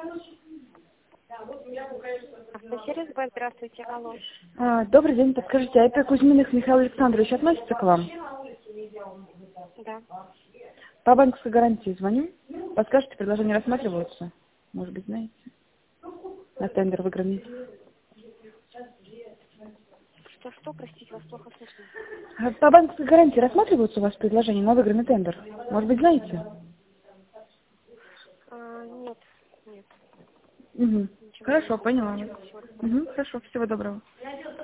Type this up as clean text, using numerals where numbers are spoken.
Автосервис Б, здравствуйте, алло. Добрый день, подскажите, а это Кузьминых Михаил Александрович относится к вам? Да. По банковской гарантии звоню. Подскажите, предложения рассматриваются? Может быть, знаете? На тендер выигранный. Что, простите, вас плохо слышно. По банковской гарантии рассматриваются у вас предложения на выигранный тендер? Может быть, знаете? Нет, нет. Угу. Ничего не Хорошо, могу поняла. сказать. Всего доброго. Угу, хорошо, всего доброго.